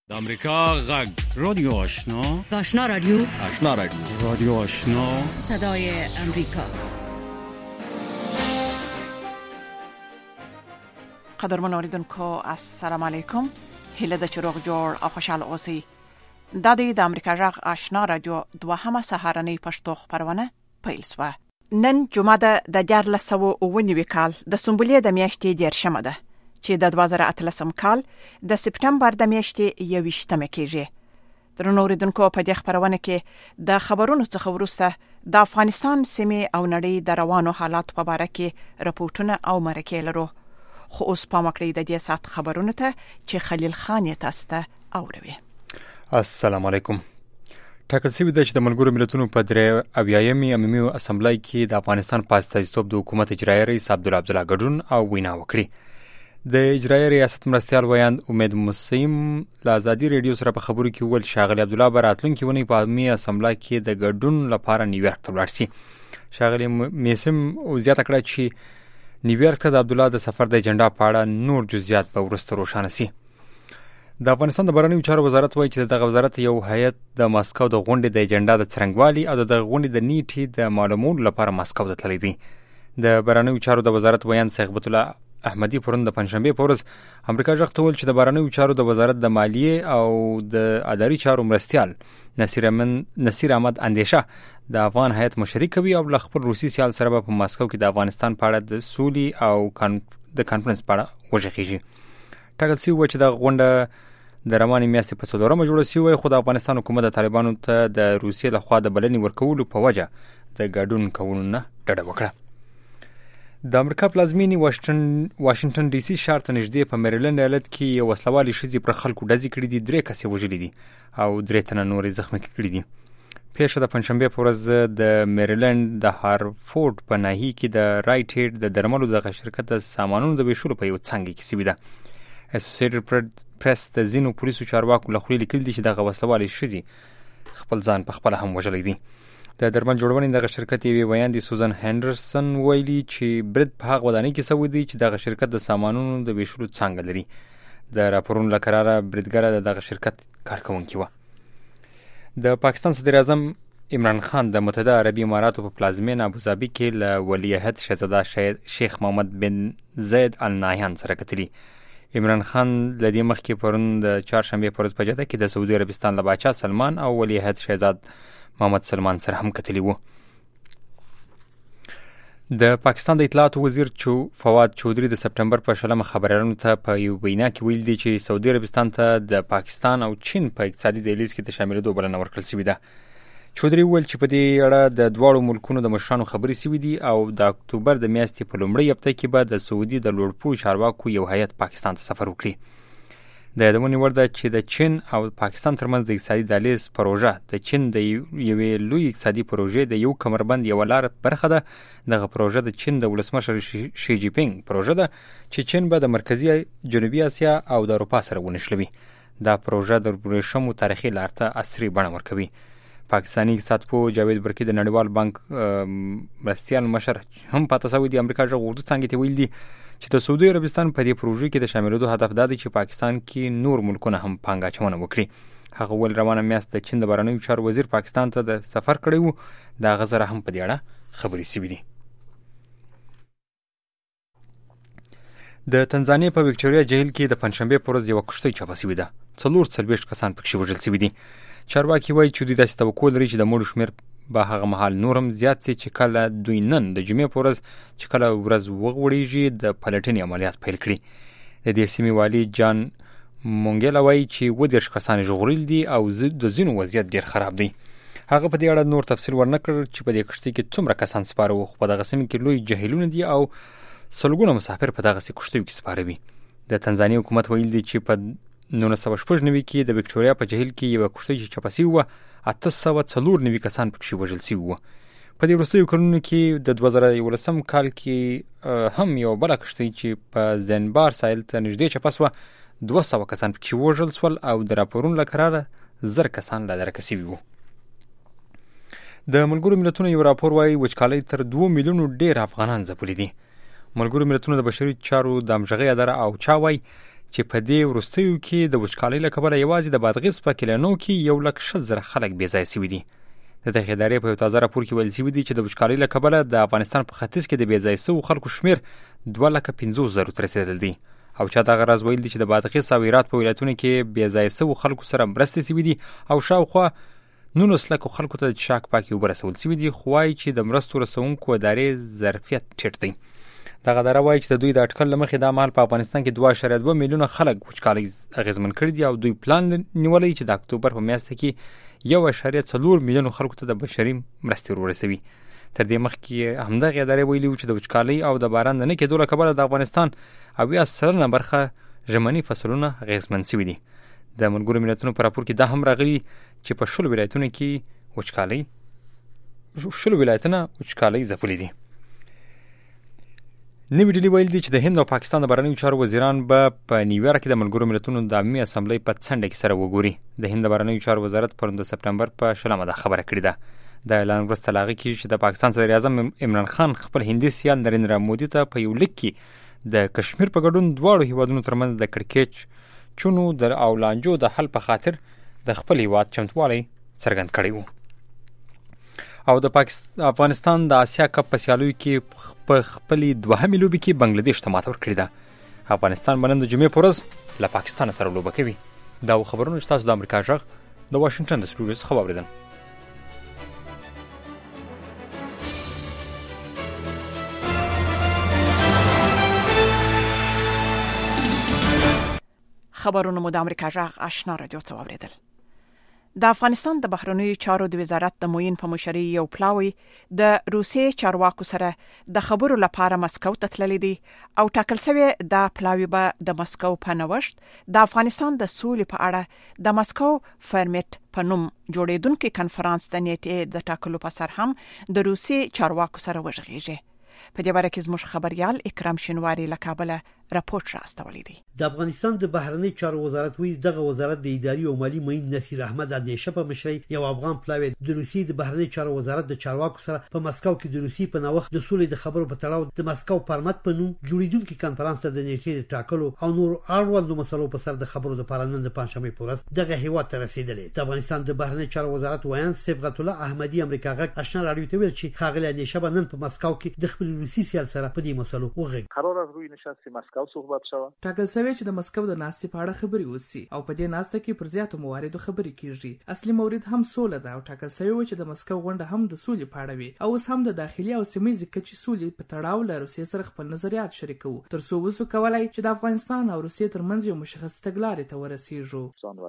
د امریکا غږ رادیو آشنا آشنا رادیو رادیو آشنا صدای امریکا. قدرمن اوریدونکو السلام علیکم. هیله د چروغ جوړ او خوشاله اوسئ. د امریکا غږ آشنا رادیو دوهمه سهارنۍ پښتو خبرونه پیل شوه. نن جمعه د 1499 کال د سنبلې د میاشتې 10 ده چې د 2013 کال د سپټمبر د میاشتې 21 کېږي. درنو اوریدونکو په دې خبرونه کې د خبرونو څخه وروسته د افغانستان سیمې او نړۍ د روانو حالات په اړه کې راپورټونه او مرکې لرو. خو اوس پام وکړئ د دې سات خبرونه ته چې خلیل خان یې تاسو ته اوروي. السلام علیکم. ټاکل شوی دی چې د ملګرو ملتونو په 83 عمومي اسمبلی کې د افغانستان په استازیتوب د حکومت اجرایي رئیس عبدالله ګډون او وینا وکړي. د اجرایي ریاست مرستیال ویاند امید مسیم له ازادي ریډیو سره په خبرو کې ویل شاغلی عبدالله به راتلونکي اونۍ په عمومي اسمبلی کې د ګډون لپاره نیویارک ته ولاړ شي. شاغلی مسیم زیاته کړه چې نیویارک ته د عبدالله د سفر د اجنډا په اړه نور جزئیات به وروسته روښانه شي. د افغانستان د بهرنیو چارو وزارت وایي چې دغه وزارت یو هیئت د ماسکو د غونډې د اجنډا د څرنګوالي او د غونډې د نیټې د معلومولو لپاره ماسکو ته تللی دی. د بهرنیو چارو د وزارت ویاند صیغبت الله احمدی پرون د پنځشنبه په ورځ امریکا غږ ته ویل چې د بهرنیو چارو د وزارت د مالیې او د اداري چارو مرستیال نصیر احمد اندیشه د افغان هیئت مشري کوي او له خپل روسي سیال سره په ماسکو کې د افغانستان په اړه د سولې او د کانفرنس په اړه وغږیږي. ټاکل شوی و چې د غونډه د روانې میاشتې په 4مه جوړه شوې، خو د افغانستان حکومت د طالبانو ته د روسیې لخوا د بلنې ورکولو په وجه د ګډون کولو نه ډډه وکړه. د امریکا پلازمینې واشنگټن ډي سي ښار ته نږدې په میریلند ایالت کې یو وسلوالې ښځې پر خلکو ډزې کړي دي. 3 کسې وژلي دي او 3 تنه نورې زخمي کړي دي. پیښه د پنځشنبه په ورځ د میریلند د هارفورد په ناحیه کې د رایټ هیډ د درملو دغه شرکت د سامانونو د ویشلو په یو څنګه کې شوې ده. اسوسییټډ پریس د ځینو پولیسو چارواکو له خولې لیکلي دي چې دغه وسلوالې ښځې خپل ځان په خپله هم وژلی دی. د درمل جوړونې دغه شرکت یوې ویاندې سوزن هینډرسن ویلي چې برید په هغه ودانۍ کې شوی دی چې دغه شرکت د سامانونو د ویشلو څانګه لري. د راپورونو له قراره بریدګره د دغه شرکت کارکوونکې وه. د پاکستان صدر اعظم عمران خان د متحده عربي اماراتو په پلازمینه ابوظبي کې له ولیعهد شهزاده شیخ محمد بن زید ال نهیان سره کتلي. عمران خان له دې مخکې پرون د چهارشنبې په ورځ په جده کې د سعودي عربستان له باچا سلمان او ولیعهد شهزاد محمد سلمان سره هم کتلی وو. د پاکستان د اطلاعاتو وزیر فواد چودري د سپټمبر په 20 خبريالانو ته په یو وینا کې ویل دي چې سعودي عربستان ته د پاکستان او چین په اقتصادي دهلیز کې د شاملېدو بلنه ورکړل شوې ده. چودري ویل چې په دې اړه د دواړو ملکونو د مشرانو خبرې شوې دي او د اکتوبر د میاشتې په لومړۍ هفته کې به د سعودي د لوړپوړو چارواکو یو هیئت پاکستان ته سفر وکړي. د یادونې وړ ده چې د چین او پاکستان ترمنځ د اقتصادي دهلیز پروژه د چین د یوې لوی اقتصادي پروژې د یو کمربند یوه لار برخه ده. دغه پروژه د چین د ولسمشر شي جی پینګ پروژه ده چې چین به د مرکزي جنوبي اسیا او د اروپا سره ونښلوي. دا پروژه د ورېښمو تاریخي لار ته عصري بڼه ورکوي. پاکستاني اقتصادپوه جاوید برکی د نړیوال بانک مرستیال مشر هم پاتې شوی دی. امریکا غږ اردو څانګې ته ویل دي چې د سعودي عربستان په دې پروژې کې د شاملېدو هدف دا دی چې پاکستان کې نور ملکونه هم پانګه اچونه وکړي. هغه ویل روانه میاشت د چین د بهرنیو چارو وزیر پاکستان ته د سفر کړی و. د هغه سره هم په دې اړه خبرې شوې دي. د تنزانیې په وکټوریا جهیل کې د پنځشنبې په ورځ یوه کښتۍ چپه شوې ده. 44 کسان پکې وژل شوي دي. چارواکي وایي چې دوی داسې توقع لري چې د مړو شمېر به هغه مهال نور هم زیات شي چې کله دوی نن د جمعې په ورځ چې کله ورځ وغوړېږي د پلټنې عملیات پیل کړي. د دې سیمې والي جان مونګیلا وایي چې 20 کسان ژغورل دي او د ځینو وضعیت ډېر خراب دی. هغه په دې اړه نور تفصیل ورنه کړ چې په دې کښتۍ کې څومره کسان سپاره وو، خو په دغه سیمې کې لوی جهیلونه دي او سلګونه مسافر په دغسې کښتیو کې سپاره وي. د تنزانیې حکومت ویل دی چې په 1996 کې د وکټوریا په جهیل کې یوه کښتۍ چې چپه شوې وه 894 کسان پکې وژل شوي وو. په دې وروستیو کلونو کې د 2011 کال کې هم یو بله کښتۍ چې په زنبار ساحل ته نږدې چپه شوه 200 کسان پکې وژل شول او د راپورونو له قراره 1000 کسان لا درکه شوي وو. د ملګرو ملتونو یو راپور وایي وچکالۍ تر 2 میلیونو ډېر افغانان ځپلي دي. ملګرو ملتونو د بشري چارو د همغږۍ اداره او چا وایي چې په دې وروستیو کې د وچکالۍ له کبله یوازې د بادغیس په کلینو کې 1,00,000 خلک بې ځایه شوي دي. د دغې ادارې په یو تازه راپور کې ویل شوي دي چې د وچکالۍ له کبله د افغانستان په ختیځ کې د بې ځایه شوو خلکو شمېر 2,50,000 ته رسېدلی دی. او چا دغه راز ویل دي چې د بادغیس او هرات په ولایتونو کې بې ځایه شوو خلکو سره مرستې شوي دي او شاوخوا 19,00,000 خلکو ته د څښاک پاکې اوبه رسول شوي دي، خو وایي چې د مرستو رسونکو ادارې ظرفیت ټیټ دی. دغه اداره وایي چې د دوی د اټکل له مخې دا مهال په افغانستان کې 2.2 میلیونه خلک وچکالۍ اغېزمن کړي دي او دوی پلان نیولی چې د اکتوبر په میاشت کې 1.4 میلیونو خلکو ته د بشري مرستې ورسوي. تر دې مخکې همدغه ادارې ویلي و چې د وچکالۍ او د باران د نه کېدو له کبله د افغانستان 80% برخه ژمني فصلونه اغېزمن شوي دي. د ملګرو ملتونو په راپور کې دا هم راغلي چې په 10 ولایتونو کې وچکالۍ ځپلې دي. نوی ډیلي ویل دي چې د هند او پاکستان د بهرنیو چارو وزیران به په نیویارک کې د ملګرو ملتونو د عمومي اسامبلۍ په څنډه کې سره وګوري. د هند د بهرنیو چارو وزارت پرون د سپټمبر په 20 دا خبره کړې ده. د اعلان وروسته له هغې کېږي چې د پاکستان صدر اعظم عمران خان خپل هندي سیال نریندرا مودي ته په یو لیک کې د کشمیر په ګډون دواړو هیوادونو ترمنځ د کړکېچ چونو او لانجو د حل په خاطر د خپل هیواد چمتوالی څرګند کړی و. او د افغانستان د آسیا کپ په سیالیو کې په خپلې دوهمې لوبې کې بنګلادیش ته ماته ورکړې ده. افغانستان به نن د جمعې په ورځ له پاکستان سره لوبه کوي. دا خبرونه چې تاسو د امریکا غږ د واشنګټن د سټوډیو څخه واورېدل. خبرونه مو د امریکا غږ آشنا رادیو څخه واورېدل. د افغانستان د بهرنیو چارو د وزارت د موین په مشرۍ یو پلاوی د روسیې چارواکو سره د خبرو لپاره مسکو ته تللی دی او ټاکل شوی دا پلاوی به د مسکو په نوښت د افغانستان د سولې په اړه د مسکو فرمیټ په نوم جوړیدونکو کنفرانس د نیټې د ټاکلو په سر هم د روسیې چارواکو سره وژغېږي. په دې باره کې زموږ خبريال اکرام شینواری له کابل راپورټ راستولی دی. د افغانستان د بهرنی چارو وزارت وی دغه وزارت د اداري او مالی معین نصیر احمد اندیشه په مشرۍ یو افغان پلاوی د روسیې د بهرنی چارو وزارت د چارواکو سره په مسکو کې د روسیې په نوښت د سولې د خبرو په تړاو د مسکو فرمت په نوم جوړیدونکو کنفرانس ته د نیټې د ټاکلو او نور اړوندو مسلو په سر د خبرو د پرانن د پنځمې پورس دغه هیواد ته رسیدلې. د افغانستان د بهرنی چارو وزارت وایي صبغت الله احمدی امریکا غږ آشنا راډیو ته ویل چې خاغلی اندیشه به نن په مسکو کې د خپل روسي سیال سره په دې مسلو وغږ. قرار است روی نشست مسکو صحبت شود. ټاکل شوی چې د مسکو د ناستې په اړه خبرې وشي او په دې ناسته کې پر زیاتو مواردو خبرې کیږي. اصلي مورد هم سوله ده او ټاکل شوی چې د مسکو غونډه هم د سولې په اړه وي او اوس هم د داخلي او سیمایي کچې سولې په تړاو له روسیې سره خپل نظریات شریکو تر څو وسو کولای چې د افغانستان او روسیې ترمنځ یو مشخص تګلارې ته ورسیږو.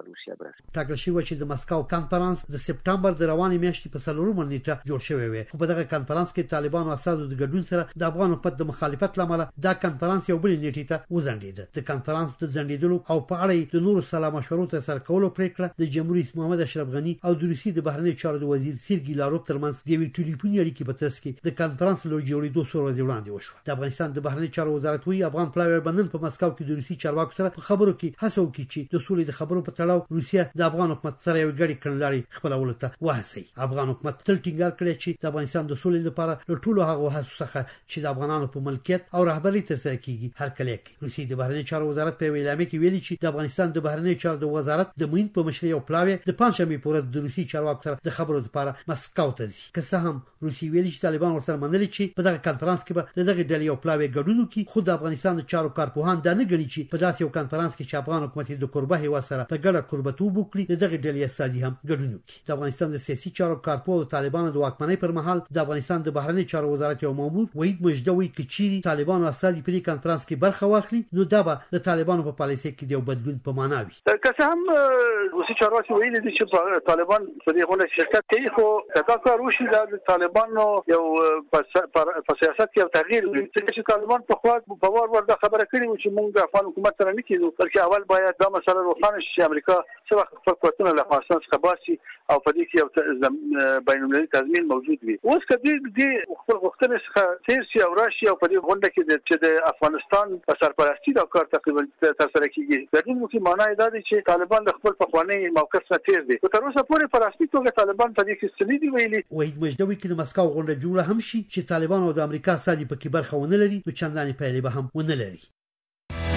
ټاکل شوی چې د مسکو کنفرانس د سپټمبر د روانې میاشتې په 4 نیټه جوړ شوی وي. خو په دغه کنفرانس کې طالبان او اساسو د ګډون سره د افغان حکومت د مخالفت لامل دا کنفرانس یو بل نیټه ته وزنډید. د کنفرانس د ځنډیدلو او په اړه د نورو سلا مشورو ته سر کولو پریکړه د جمهوریت رئیس محمد اشرف غنی او د روسیې د بهرنی چارو د وزیر سیرګی لاروف ترمنځ د یوې ټلیفوني اړیکې په ترڅ کې د کنفرانس له جوړېدو څو ورځې وړاندې وشو. د افغانستان د بهرنی چارو وزارت وی افغان پلاوی بنن په مسکو کې د روسي چارواکو سره په خبرو کې هڅه وکړي چې د سولې د خبرو په تړاو روسیا د افغان حکومت سره یو ګډي کړنلاري خپلولو ته وهڅي. افغان حکومت تل ټینګار کړی چې د افغانستان د سولې لپاره له ټولو هغه هڅو څخه چې د افغانانو په ملکیت او رهبرۍ ترسره کیږي هر کله کوي. روسي د بهرنی چارو وزارت په اعلامیه کې ویلي چې د افغانستان د بهرنی چارو د وزارت د موین په مشرۍ او پلاوی د پنځمې پورې د روسي چارواکو سره د خبرو لپاره مسکو ته ځي. که څه هم روسي ویلي چې طالبان ورسره منلي چې په دغه کنفرانس کې به دغه ډلې او پلاوی ګډون وکړي، خو د افغانستان د چارو کارپوهان دا نه ګڼي چې په داسې یو کنفرانس کې چې افغان حکومت د کوربه هیواد سره په ګډه قربتوب وکړي دغه ډلې اساسي هم ګډون وکړي. د افغانستان د سیاسي چارو کارپوه او طالبانو د واکمنۍ پر مهال د افغانستان د بهرنی چارو وزارت یو مامور وحید مجدوی کې چیرې طالبانو اساسي په دې کنفرانس کې برخه واخلي نو دا به د طالبانو په پالیسي کې د بدلون په معنا وي. که څه هم روسي چارواکي ویلي دي چې طالبان په دې غونډه شرکت کوي، خو دا کار وشي د طالبانو یو په سیاست کې یو تغییر وي. چې طالبان په خوا په وار دا خبره کړې و چې موږ د افغان حکومت سره نه کېدو، بلکې اول باید دا مسله روښانه شي چې امریکا څه وخت خپل قوتونه له افغانستان څخه باسي او په دې کې یو بین المللي تضمین موجود وي. اوس که دې خپل غوښتنې څخه تیر شي او راشي او په دې غونډه کې چې د افغانستان په سرپرستي دا کار تقریبا ترسره کیږي، د دې مو کې معنی دا دی چې طالبان د خپل پخوانی موقف نه تیر دي. تر اوسه پورې په رسمي توګه طالبان په دې کې څه نه دي ویلي. وحید مجدوی کې د مسکو غونډه جوړه هم شي چې طالبان او د امریکا سادي پکې برخه ونه لري نو چندانې پایلې به هم ونه لري.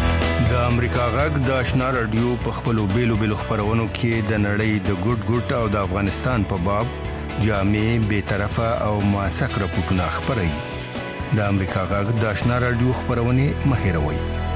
د امریکا غږ د آشنا رادیو په خپلو بیلو خبرونو کې د نړۍ د ګډ او د افغانستان په باب جامع به طرفه او موثق راپورټونه خبري. د امریکا غږ د آشنا رادیو خبرونه مهیروي.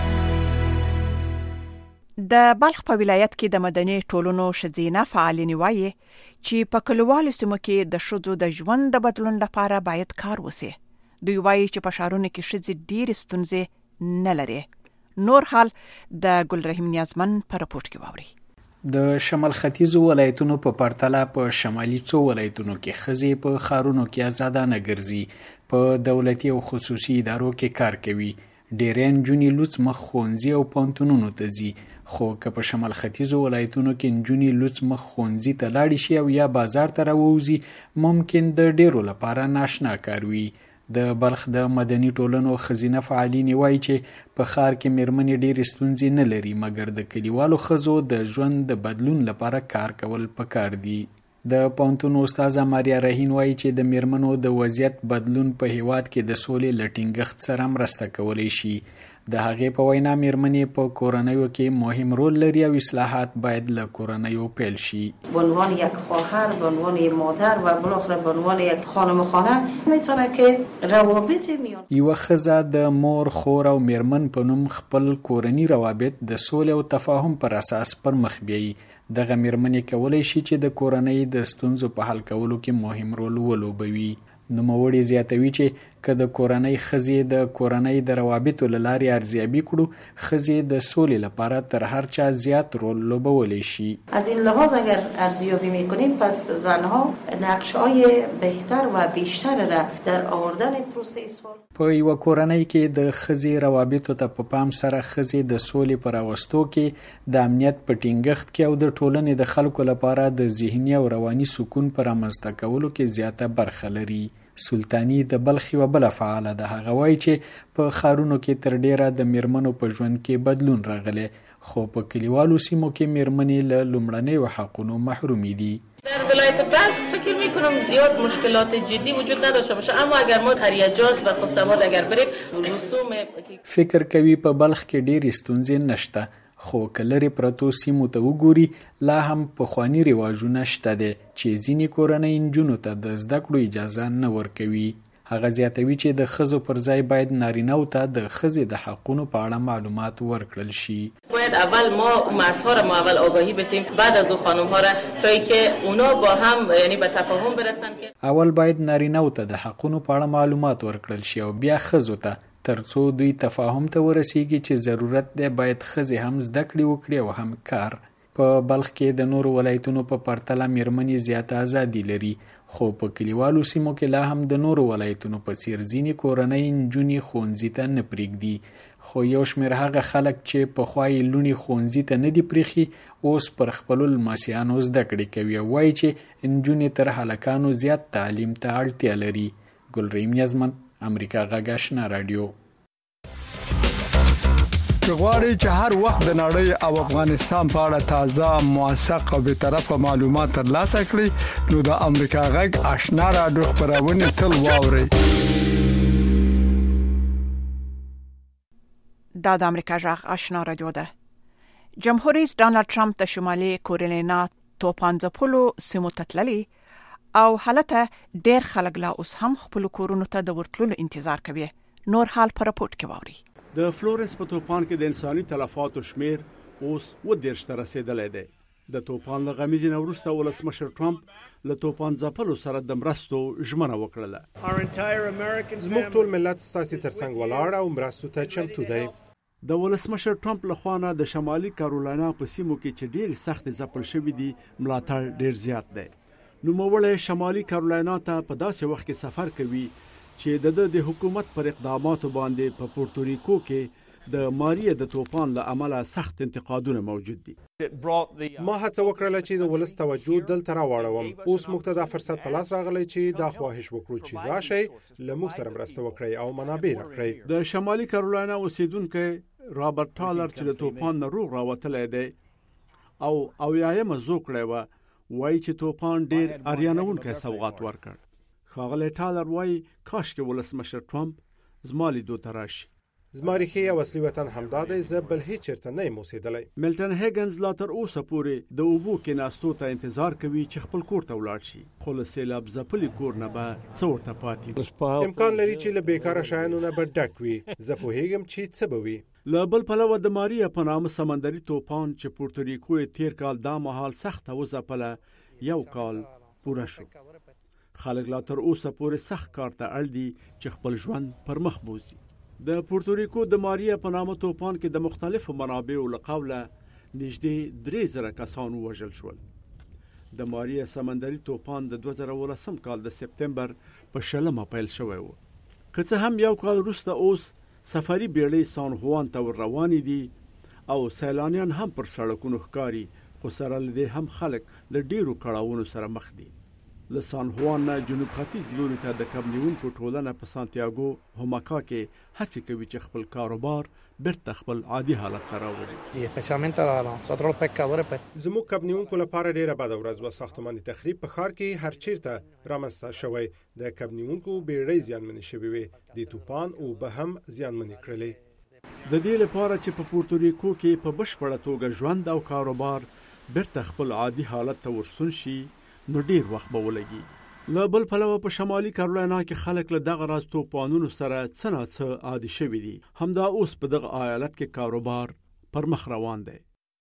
د بلخ په ولایت کې د مدني ټولنو شذینه فعالین وایي چې په کلیوالو سیمو کې د شذو د ژوند د بدلون لپاره باید کار وشي. دوی وایي چې په ښارونو کې شذې ډېر ستونزې نه لري. نور حال د ګلرحیم نیازمن په راپورټ کې واوري. د شمال ختیځو ولایتونو په پرتله په شمالي څو ولایتونو کې ښځې په ښارونو کې آزادانه ګرځي، په دولتي او خصوصي ادارو کې کار کوي. ډېرې نجونې لوڅ مخ ښوونځي او پوهنتونونو ته ځي، خو که په شمال ختیځو ولایتونو کې نجونې لوڅ مخ ښوونځي ته لاړې شي او یا بازار ته راووځي، ممکن د ډېرو لپاره ناشنا کار وي. د بلخ د مدني ټولنو ښځینه فعالین وایي چې په ښار کې میرمنې ډېرې ستونزې نه لري، مګر د کلیوالو ښځو د ژوند د بدلون لپاره کار کول پکار دي. د پوهنتون استاذه ماریا رحین وایي چې د میرمنو د وضعیت بدلون په هیواد کې د سولې له ټینګښت سره مرسته کولی شي. د هغې په وینا میرمنې په کورنیو کې مهم رول لري او اصلاحات باید له کورنیو پیل شي. به عنوان یک خواهر، به عنوان یک مادر و بالاخره به عنوان یک خانم خانه میتونه که روابط میان یوه ښځه د مور، خور او میرمن په نوم خپل کورني روابط د سولې او تفاهم پر اساس پر مخ بیایي. دغه میرمنې کولی شي چې د کورنۍ د ستونزو په حل کولو کې مهم رول ولوبوي. نوموړی زیاتوي چې که د کورنۍ ښځې د کورنۍ د روابطو له لارې ارزیابي کړو، ښځې د سولې لپاره تر هر چا زیات رول لوبولی شي. از این لحاظ اگر ارزیابی میکنیم پس زنها نقش‌های بهتر و بیشتر را در آوردن پروسه صلح په یوه کورنۍ کې د ښځې روابطو ته په پام سره ښځې د سولې په راوستو کې، د امنیت په ټینګښت کې او د ټولنې د خلکو لپاره د ذهني او رواني سکون په رامنځته کولو کې زیاته برخه لري. سلطانی د بلخ یوه بله فعاله ده. هغه وایي چې په ښارونو کې تر ډیره د میرمنو په ژوند کې بدلون راغلی، خو په کلیوالو سیمو کې میرمنې له لومړنیو حقونو محرومې دي. در ولایت بلخ فکر میکنم زیاد مشکلات جدی وجود نداشته باشه، اما اگر ما خریجات و قصبات اگر بریم رسوم فکر کوي په بلخ کې ډېرې ستونزې نشته، خو که لرې پرتو سیمو ته وګوري لا هم پخواني رواجونه شته دي چې ځینې کورنۍ نجونو ته د زده کړو اجازه نه ورکوي. هغه زیاتوي چې د ښځو پر ځای باید نارینه‌و ته د ښځې د حقونو په اړه معلومات ورکړل شي. باید اول ما مردها را اول آگاهی بدیم، بعد از خانم‌ها را، تا اینکه اونا با هم یعنی به تفاهم برسن. که اول باید نارینه‌و ته د حقونو په اړه معلومات ورکړل شي او بیا ښځو ته، ترڅو دوی تفاهم ته ورسیږي چې ضرورت دی باید ښځې هم زده کړې وکړي او هم کار. په بلخ کې د نورو ولایتونو په پرتله میرمنې زیاته ازادي لري، خو په کلیوالو سیمو کې لا هم د نورو ولایتونو په څیر ځینې کورنۍ نجونې ښوونځي ته نه پرېږدي. خو یو شمېر هغه خلک چې پخوا یې لوڼې ښوونځي ته نه دي پرېښي، اوس پر خپلو لمسیانو زده کړې کوي او وایي چې نجونې تر هلکانو زیات تعلیم ته اړتیا لري. ګلرحیم نیازمن، امریکا غږ آشنا رادیو. غواړئ چې هر وخت د نړۍ او افغانستان په اړه تازه، موثق او به طرفه معلومات ترلاسه کړئ، نو د امریکا غږ آشنا رادیو خبرونه تل واورئ. دا د امریکا غږ آشنا رادیو ده. جمهور رئیس ډانلډ ټرمپ د شمالي کورلینا توپانځپلو سیمو ته تللی او حالته ډېر خلک لا اوس هم خپل کورونو ته د ورتلو انتظار کوي. نور حال په راپورټ کې واوري. د فلورنس په توپان کې د انساني تلفاتو شمیر اوس 30 ته رسیدلی دی. د توپان له غمیزې نه وروسته ولسمشر ټرمپ له توپان ځپلو سره د مرستو ژمنه وکړله. زموږ ټول ملت ستاسو ترڅنګ ولاړ او مرستو ته چمتو دی. د ولسمشر ټرمپ لخوا نه د شمالي کارولینا په سیمو کې چې ډېر سخت ځپل شوي دي ملاتړ ډېر زیات دی. نوموړی شمالي کارولینا ته په داسې وخت کې سفر کوي چې د حکومت پر اقداماتو باندې په پورتوریکو کې د ماریه د توپان له امله سخت انتقادونه موجود دي. ما هڅه وکړه چې د ولس توجه دلته راوړم. اوس موږ ته دا فرصت په لاس راغلی چې دا خواهش وکړو چې راشئ له موږ سره مرسته وکړئ او منابع راکړئ. د شمالي کارولینا اوسیدونکو رابرټ ټالر چې د توپان نه روغ راوتلی دی او یایمه زو کړی و، وایي چې توپان ډېر اریانونکی سوغات ورکړ. ښاغلی ټالر وایي کاشکې ولسمشر ټرمپ زما لیدو ته راشي. زماريخي او اصلي وطن همدا دی زبل هیڅ چرته نه موسیدلی. ملټن هیګنز لا تر اوسه پورې د اوبو کې ناستو ته انتظار کوي چې خپل کور ته ولاړ شي، خو له سیلاب ځپلي کور نه به څه ورته پاتې امکان لري چې له بیکاره شیانو نه به ډک وي. زه پوهیږم چې څه به وي. له بل پلوه د ماریا په نامه سمندري توپان چې پورتوریکو یې تیر کال دا مهال سخته وځپله یو کال پوره شو. خلک لا تر اوسه پورې سخت کار ته اړ دي چې خپل ژوند پر مخ بوزي. د پورتوریکو د ماریا په نامه توپان کې د مختلفو منابعو له قوله نږدې 3000 کسان ووژل شول. د ماریا سمندري توپان د 2018 کال د سپتمبر په 20 پیل شوی و. که څه هم یو کال وروسته اوس سفري بیړۍ سان هوان ته ور روانې دي او سیلانیان هم پر سړکونو ښکاري، خو سره له دې هم خلک له ډیرو کړاوونو سره مخ دي. له سان هوان نه جنوب ختیځ لوري ته د کب نیونکو ټولنه په سانتیاګو هماکا کې هڅې کوي چې خپل کاروبار بیرته خپل عادي حالت ته راوړي. زموږ کب نیونکو لپاره ډیره بده ورځ و. ساختماني تخریب په ښار کې هر چیرته رامنځته شوی. د کب نیونکو بیړۍ زیانمنې شوې وې. د طوفان او به هم زیانمنې کړلې. د دې لپاره چې په پورتوریکو کې په بشپړه توګه ژوند او کاروبار بیرته خپل عادي حالت ته ورسون شي نو ډیر وخت به ولګي. له بل پلوه په شمالي کارولینا کې خلک له دغه راز توپانونو سره څه نه څه عادي شوي دي. همدا اوس په دغه ایالت کې کاروبار پر مخ روان دی.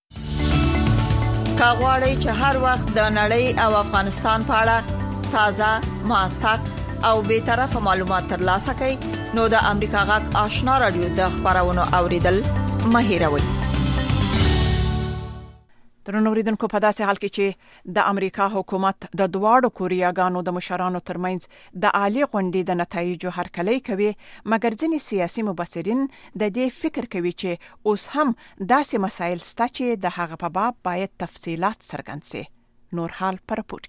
کا غواړئ چې هر وخت د نړۍ او افغانستان په اړه تازه، موثق او بې طرفه معلومات ترلاسه کړئ نو د امریکا غږ آشنا رادیو د خبرونو اوریدل مه هېروئ. درنو اوریدونکو، په داسې حال کې چې د امریکا حکومت د دواړو کوریاګانو د مشرانو ترمنځ د عالی غونډې د نتایجو هرکلی کوي، مګر ځینې سیاسي مبصرین د دې فکر کوي چې اوس هم داسې مسایل شته چې د هغه په باب باید تفصیلات څرګند شي. نور حال پر رپورټ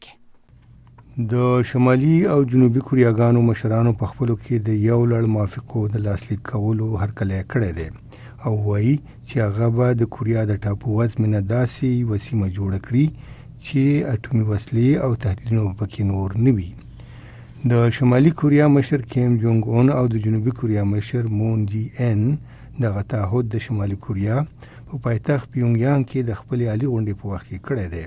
کې د شمالي او جنوبي کوریاګانو مشرانو په خپلو کې د یو لړ موافقو د لاسلیک کولو هرکلی کړی دی او وایي چې هغه به د کوریا د ټاپو وزمنه داسې وسیمه جوړه کړي چې اټومي وسلې او تهدیدونه پکې نور نه وي. د شمالي کوریا مشر کیم جونګ اون او د جنوبي کوریا مشر مون جی ان دغه تعهد د شمالي کوریا په پایتخت پیونګیانګ کې د خپل عالی غونډې په وخت کې کړی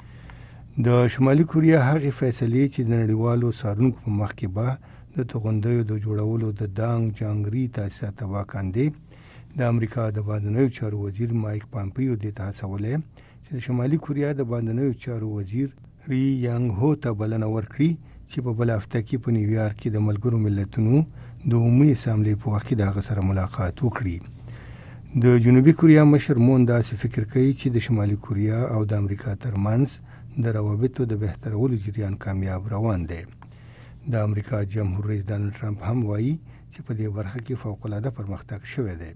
دی. د شمالي کوریا هغه فیصلې چې د نړیوالو څارونکو په مخ کې به د توغندیو د جوړولو د دانګ جانګری تاسیسات واکاندې د امریکا د بهرنیو چارو وزیر مایک پامپیو د تاسولې چې د شمالي کوریا د بهرنیو چارو وزیر ری یانګ هو ته بلنه ورکړي چې په بل هفته کې په نیویارک کې د ملګرو ملتونو د عمومي اسامبلې په وخت کې د سره ملاقات وکړي. د جنوبي کوریا مشر مون داسې فکر کوي چې د شمالي کوریا او د امریکا ترمنځ د روابطو د بهترولو جریان کامیاب روان دی. د امریکا جمهور رئیس ډانلډ ټرمپ هم وایي چې په دې برخه کې فوق العاده پرمختګ شوی دی.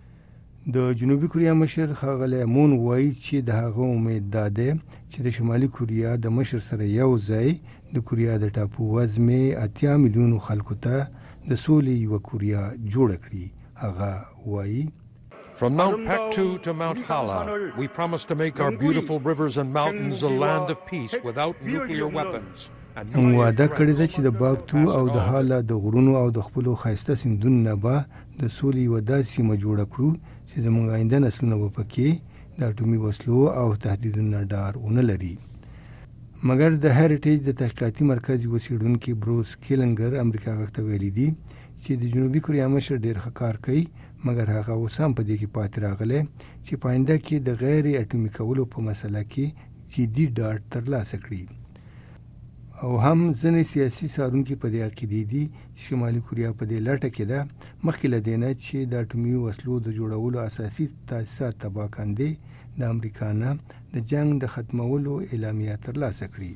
د جنوبي کوریا مشر ښاغلی مون وایي چې د هغه امید دا دی چې د شمالي کوریا د مشر سره یو ځای د کوریا د ټاپو وزمې 8 میلیونو خلکو ته د سولې یوه کوریا جوړه کړي. هغه وایي From Mount Paktu to Mount Hala, we promise to make our beautiful rivers and mountains a land of peace without nuclear weapons. موږ وعده کړې ده چې د باکتو او د حالا د غرونو او د خپلو ښایسته سیندونو نه به د سولې یوه داسې سیمه جوړه کړو چې زموږ آینده نسلونه به پکې د اټومي وسلو او تهدیدونو ډار ونه لري. مګر د هریټیج د تحقیقاتي مرکز یو څېړونکي بروس کیلنګر امریکا غږ ته ویلي دي چې د جنوبي کوریا مشر ډېر ښه کار کوي، مګر هغه اوس هم په دې کې پاتې راغلی چې په آینده کې د غیر اټومي کولو په مسله کې جدي ډاډ ترلاسه کړي. او هم ځینې سیاسي څارونکي په دې عقیدې دي چې شمالي کوریا په دې لټه کې ده مخکې له دې نه چې د اټومي وسلو د جوړولو اساسي تاسیسات تباه کاندې د امریکا نه د جنګ د ختمولو اعلامیه ترلاسه کړي.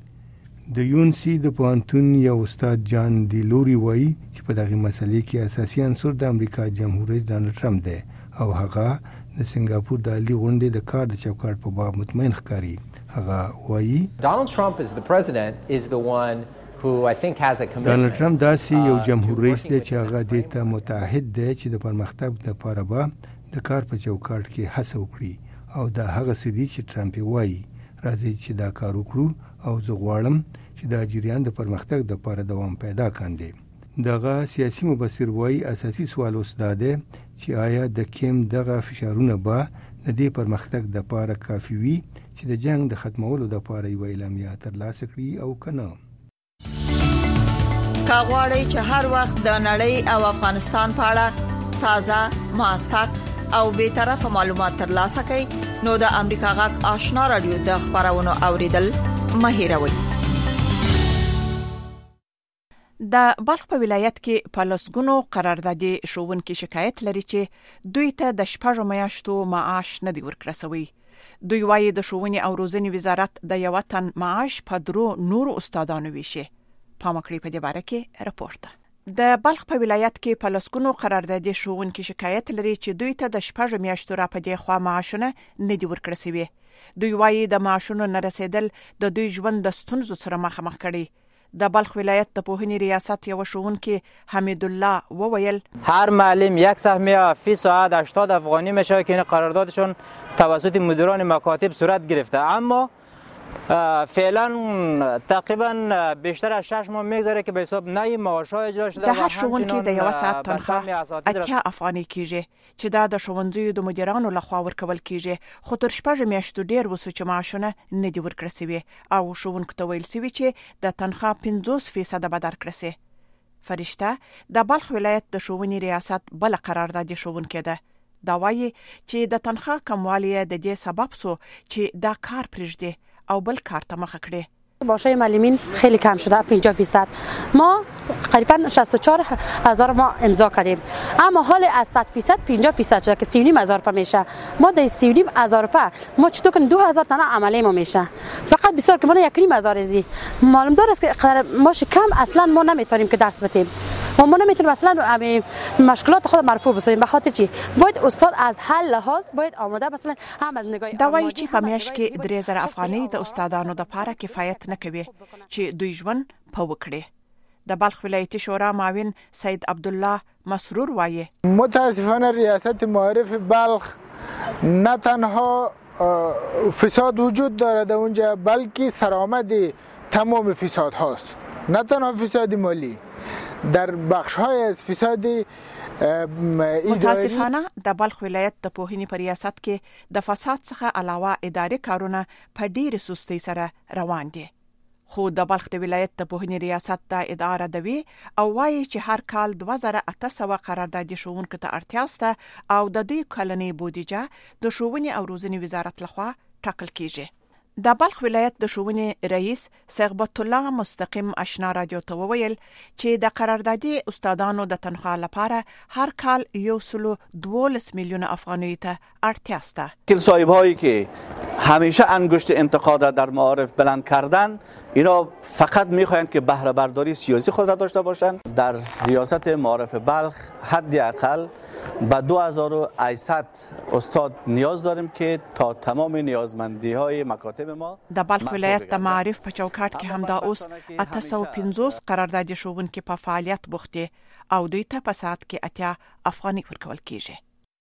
د یونسي د پوهنتون یو استاد جان دی لوري وایي چې په دغه مسلې کې اساسي عنصر د امریکا جمهور رئیس ډانلډ ټرمپ دی او هغه د سنگاپور د عالی غونډې د کار د چوکاټ په باب مطمئن ښکاري. هغه وایي Donald Trump is the president is the one who I think has a commitment. ډانلډ ټرمپ داسې یو جمهور رئیس دی چې هغه دې ته متعهد دی چې د پرمختګ لپاره به د کار په چوکاټ کې هڅه وکړي او دا هغه څه دي چې ټرمپ وایي راځي چې دا کار وکړو او زه غواړم چې دا جریان د پرمختګ لپاره دوام پیدا کاندي. دغه سیاسي مبصر وایي اساسي سوال اوس دا دی چې آیا د کیم دغه فشارونه به د دې پرمختګ د پاره کافي وي چې د جنگ د ختمولو د پاره یو اعلامیه ترلاسه کړي او کنه. کاغواړی چې هر وخت د نړۍ او افغانستان په اړه تازه، موثق او به طرفه معلومات ترلاسه کړئ نو د امریکا غږ آشنا رادیو د خبرونو اوریدل مه هېروئ. د بلخ په ولایت کې په لسګونو قراردادي ښوونکي شکایت لري چې دوی ته د 6 میاشتو معاش نه دی ورکړسوي. دوی وايي د ښوونې او روزنې وزارت د یو تن معاش په 3 نورو استادانو ویشي. پامکړی په دې باره کې راپورټ. د بلخ په ولایت کې په لسګونو قراردادي ښوونکي شکایت لري چې دوی ته د 6 میاشتو را په دې خوا معاشونه نه دی ورکړسوي. دوی وايي د معاشونو نه رسیدل د دوی ژوند د ستونزو سره مخامخ کړي. د بلخ ولایت د پوهنې ریاست یو ښوونکی حمید الله وویل هر معلم یک سهمیه فی ساعت 80 افغانی میشه که این قراردادشون توسط مدیران مکاتب صورت گرفته، اما فعلا تقریبا بیشتر از 6 ماه میگذره که به حساب نه معاش‌ها اجرا شده. د هر ښوونکي د یو ساعت تنخواه 80 افغانۍ کیږي چې دا د ښوونځیو د مدیرانو لخوا ورکول کیږي، خو تر 6 میاشتو ډیر وسو چې معاشونه نه دی ورکړل شوی او ښوونکو ته ویل شوی چې د تنخواه 50% به درکړل شي. فرشته د بلخ ولایت د ښوونې ریاست بل قراردادي ښوونکې ده. دا وایي چې د تنخواه کموالی د دې سبب سو چې دا کار پرېږدي او بل کار ته مخه کړي. معاشای معلمین خیلی کم شده 50%. ما تقریبا 64,000 ما امضا کردیم، اما حال از 100% 50% شده که 39,000 میشه. ما در 39,000 ما چطور کنیم 2,000 تنها عملی ما میشه، فقط بسیار که ما 1,500 ازی معلوم دار است که ماش کم اصلا ما نمیتونیم که درس بدیم. ما نمیتونیم اصلا مشکلات خود مرفوع بسازیم. به خاطر چی؟ باید استاد از هر لحاظ باید آماده مثلا هم از نگاه دا وایي چې په میاشت کې 3,000 افغانۍ د استادانو د لپاره کفایت نه کوي چې دوی ژوند په وکړي. د بلخ ولایتي شورا معاون سید عبدالله مسرور وایي متاسفانه ریاست معارف بلخ نه تنها فساد وجود دارد اونجا، بلکه سرآمد تمام فساد هاست، نه تنها فساد مالی، در بخش‌های از فساد متاسفانه د بلخ ولایت د پوهنې په ریاست کې د فساد څخه علاوه اداري کارونه په ډېرې سستۍ سره روان دي. خو د بلخ د ولایت د پوهنې ریاست د اداره دوی او وایي چې هر کال 2800 قراردادي ښوونکو ته اړتیا شته او د دې کلنۍ بودیجه د ښوونې او روزنې وزارت لخوا ټاکل کیږي. د بلخ ولایت د ښوونې رئیس ثقبت الله مستقیم آشنا رادیو ته وویل چې د قراردادي استادانو د تنخواه لپاره هر کال 112 میلیون افغانۍ ته اړتیا شته. وکیل صاحب‌هایی که همیشه انگشت انتقاد را در معارف بلند کردن، اینا فقط میخواهند که بهره برداری سیاسی خود را داشته باشند. در ریاست معارف بلخ حداقل به 2800 استاد نیاز داریم که تا تمام نیازمندی‌های مکاتب ما. د بلخ ولایت د معارف په چوکاټ کې هم دا اوس 850 قراردادي ښوونکي په فعالیت بوخت دي او دوی ته په ساعت کې 80 افغانۍ ورکول کیږي.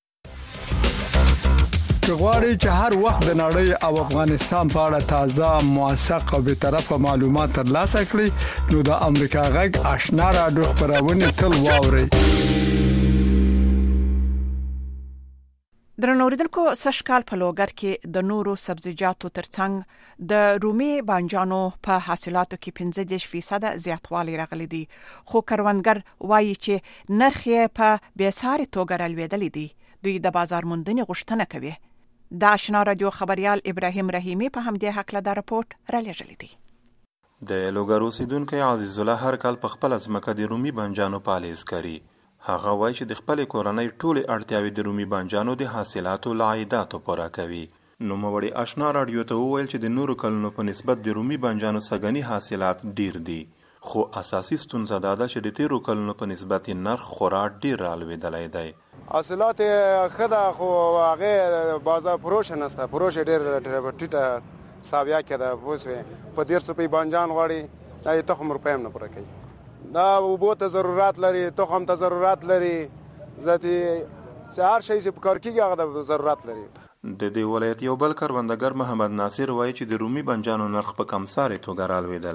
غواړئ چې هر وخت د نړۍ او افغانستان په اړه تازه، موثق او به طرفه معلومات ترلاسه کړئ نو د امریکا غږ آشنا رادیو خبرونه تل واورئ. درنو اوریدونکو سږ کال په لوګر کې د نورو سبزیجاتو ترڅنګ د رومي بانجانو په حاصلاتو کې 15% زیاتوالی راغلی دی، خو کروندګر وایي چې نرخ یې په بیساري توګه رالوېدلی دی. دوی د بازار موندنې غوښتنه کوي. د آشنا رادیو خبريال ابراهیم رحیمی په همدې حق له راپورټ را لېږلی دی. د لوګر اوسیدونکو عزیز الله هر کال په خپل ځمکه د رومي بانجانو پالیز کوي. هغه وایي چې د خپل کورنۍ ټولې اړتیاوې د رومي بانجانو د حاصلاتو له عایداتو پوره کوي. نوموړي آشنا رادیو ته وویل چې د نورو کلونو په نسبت د رومي بانجانو سږني حاصلات ډیر دي، خو اساسي ستونزه دا ده چې د تیرو کلونو په نسبت نرخ خورا ډیر رالوېدلی دی. حاصلات خدا خو هغه بازار فروش نشته، فروش ډیر ټیټه ساویا کده پوسوي په 150 روپۍ بانجان غواړي، دا تخم روپۍ هم نه پوره کوي. دا اوبو ته ضرورت لري، تخم ته ضرورت لري، ذاتي هر شی چې په کار کېږي هغه د ضرورت لري. د دې ولایت یو بل کروندګر محمد ناصر وایي چې د رومي بانجانو نرخ په کمسارې توګه رالوېدلی.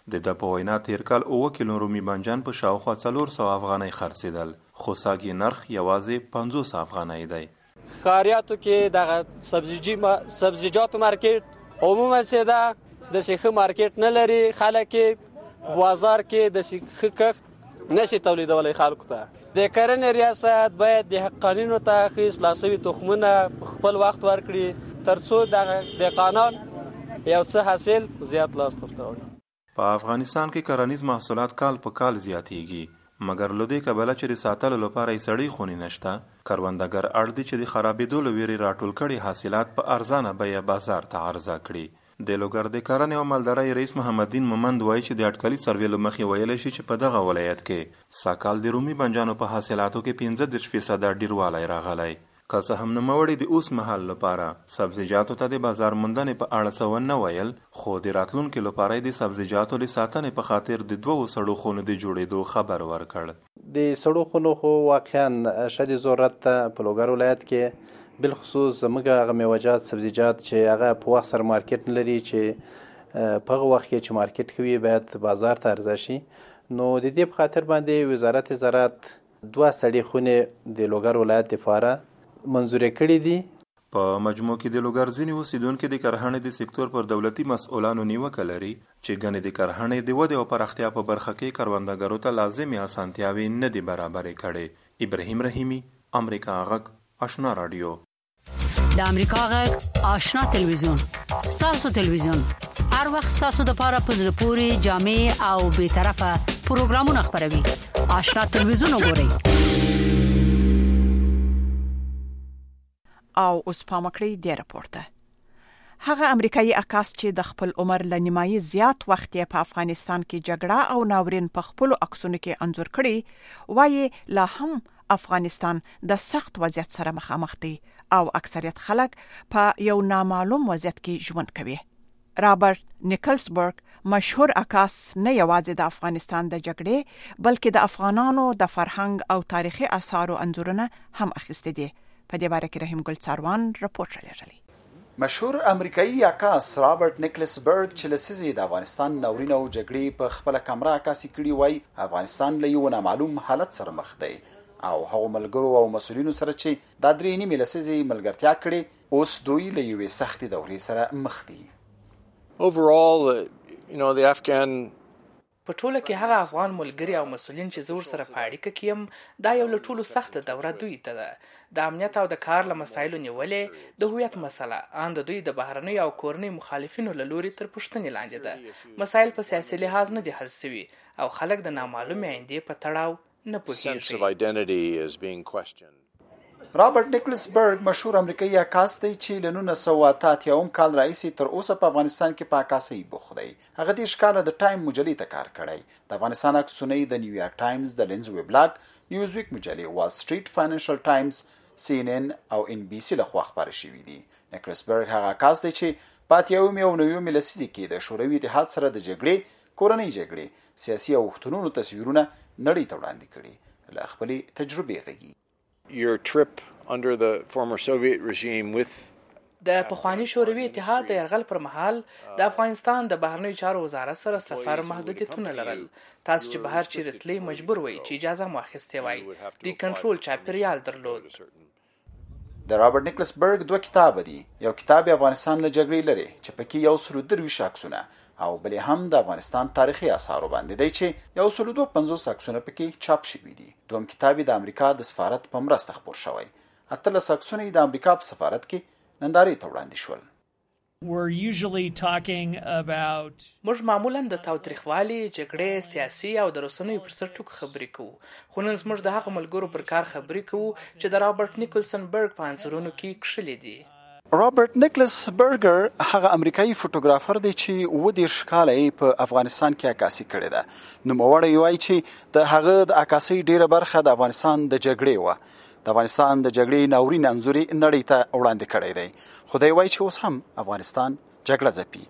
د په وینا تیر کال 9 کیلو رومي بانجان په شاوخوا 400 افغانۍ خرڅېدل، خو ساګي نرخ یوازې 50 افغانۍ دی. ښاریاتو کې د سبزیجاتو مارکیټ عموما چې دا د سیخه مارکیټ نه لري، خلک بازار کې د سیخه کښت نشي تولیدولی. خلکو ته د کرنې ریاست باید د حقانینو ته ښه اصلاح شوي تخمونه خپل وخت ورکړي ترڅو د دهقانان یو څه حاصل زیات لاس ته وړي. په افغانستان کې کرنیز محصولات کال په کال زیاتېږي، مګر له دې کبله چې د ساتلو لپاره یې سړې خونې نشته، کروندګر اړ دي چې د خرابېدو له ویرې راټول کړي حاصلات په ارزانه بیه بازار ته عرضه کړي. د لوګر د کرنې او مالدارۍ رئیس محمد دین مومند وایي چې د اټکلي سروې له مخې ویلی شي چې په دغه ولایت کې سږکال د رومي بانجانو په حاصلاتو کې 15% ډېروالی راغلی. که څه هم نوموړي د اوس مهال لپاره سبزیجاتو ته د بازار موندنې په اړه څه ونه ویل، خو د راتلونکي لپاره د سبزیجاتو د ساتنې په خاطر د 2 سړو خونو د جوړېدو خبر ورکړ. د سړو خونو خو واقعا شدید ضرورت ته په لوګر ولایت کې، بالخصوص زموږ هغه میوجات سبزیجات چې هغه په وخت سره مارکیټ نه لري، چې په هغه وخت کې چې مارکیټ کوي باید بازار ته عرضه شي. نو د دې په خاطر باندې وزارت زراعت 2 سړې خونې د لوګر ولایت لپاره منظور کړي دي. په مجموع کې د لوګر ځینې اوسیدونکو د کرهڼې د سکتور پر دولتي مسؤلانو نیوکه لري چې ګنې د کرهڼې د ودې او پراختیا په برخه کې کروندګرو ته لازمي اسانتیاوې نه دي برابرې کړي. ابراهیم رحیمی، امریکا غږ، آشنا رادیو. د امریکا غږ آشنا تلویزیون، ستاسو تلویزیون، هر وخت ستاسو د پاره په زړه پورې جامع او به طرفه پروګرامونه خبروي. آشنا تلویزیون وګورئ. او اوس پام کړئ د راپورته. هغه امریکایي عکاس چې د خپل عمر له نیمایي زیات وخت په افغانستان کې جګړه او ناورین په خپل عکسونو کې انځور کړي، وایي لا هم افغانستان د سخت وضعیت سره مخامخ دی او اکثریت خلک په یو نامعلوم وضعیت کې ژوند کوي. رابرټ نیکلسبرګ مشهور عکاس نه یوازې د افغانستان د جګړې بلکې د افغانانو د فرهنګ او تاریخي آثارو انځورونه هم اخیستي دي. په دې باره کې رحیم ګل څاروان راپورټ راغلی. مشهور امریکایي عکاس رابرټ نیکلسبرګ چې لسیزې د افغانستان ناورین او جګړې په خپل کمره عکاسي کړي، وای افغانستان له یو نامعلوم حالت سره مخ دی او هغه ملګرو او مسؤلینو سره چې د 3 نیمې لسیزې ملګرتیا کړي اوس دوی له یوې سختې دورې سره مخ دي. Overall, the Afghan په ټوله کې هغه افغان ملګری او مسؤلین چې زور سره په اړیکه کې يم، دا یو له ټولو سخته دوره دوی ته ده. د امنیت او د کار له مسایلو نیولې د هویت مسله ان د دوی د بهرنۍ او کورنۍ مخالفینو له لوري تر پوښتنې لاندې ده. مسایل په سیاسي لحاظ نه دي حل شوي او خلک د نامعلومې آیندې په تړاو نه پوهیږي. رابرټ نیکلسبرګ مشهور امریکایي عکاس دی چې له 1988 کال راهیسې تر اوسه په افغانستان کې په عکاسۍ بوخت دی. هغه د ښکار د ټایم مجلې ته کار کړی. د افغانستان عکسونه د نیویارک ټایمز، د لینز ویبلاګ، نیوزویک مجلې، وال سټریټ فاینانشل ټایمز، CNN او NBC لخوا خبرې شوې دي. نیکلسبرګ هغه عکاس دی چې په 80 او 90 لسیزه کې د شوروي اتحاد سره د جګړې، کورنۍ جګړې، سیاسي اوښتونونو تصویرونه نړۍ ته وړاندې کړي. له خپلې تجربې غږی. Your trip under the former Soviet regime with د پخوانی شوروي اتحاد د یرغل پر مهال د افغانستان د بهرنیو چارو وزارت سره سفر محدودیتونه لرل. تاسو چې بهر چیرې تللی مجبور وئ چې اجازه مو اخیستې وای. د کنټرول چاپیریال درلود. د رابرټ نیکلسبرګ 2 کتاب دي. یو کتاب افغانستان له جګړې لري چې پکې 123 عکسونه او بلې هم د افغانستان تاریخي آثارو باندې دی چې 152 عکسونه پکې چاپ شوي دي. دوم کتاب د امریکا د سفارت په مرسته خپور شوی. 18 عکسونه د امریکا په سفارت کې نندارې ته وړاندې شول. موږ معمولا د تاوتریخوالي، جګړې، سیاسي او د رسنیو پر سر ټکو خبرې کوو، خو نن زموږ د هغه ملګرو پر کار خبرې کوو چې د رابرټ نیکلسنبرګ په انځورونو کې کښلي دي. رابرټ نیکلسبرګ هغه امریکایي فوټوګرافر دی چې 20 کاله په افغانستان کې عکاسي کړې ده. نوموړی وایي چې د هغه د عکاسۍ ډیره برخه د افغانستان د جګړې وه. د افغانستان د جګړې ناورین انځور نړۍ ته وړاندې کړی دی. خو دی وایي چې اوس هم افغانستان جګړه ځپي.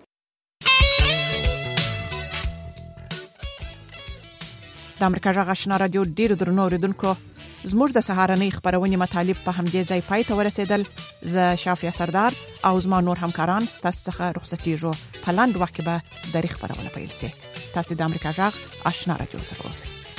د امریکا غږ آشنا رادیو ډیرو درنو اوریدونکو، زموږ د سهارنۍ خبرونې مطالب په همدې ځای پای ته ورسېدل. زه شافیه سردار او زما نور همکاران ستاسو څخه رخصتېږو. په لاندې وخت کې به د خبرونه پیل شي. تاسو د امریکا جغ آشنا رادیو سره اوسئ.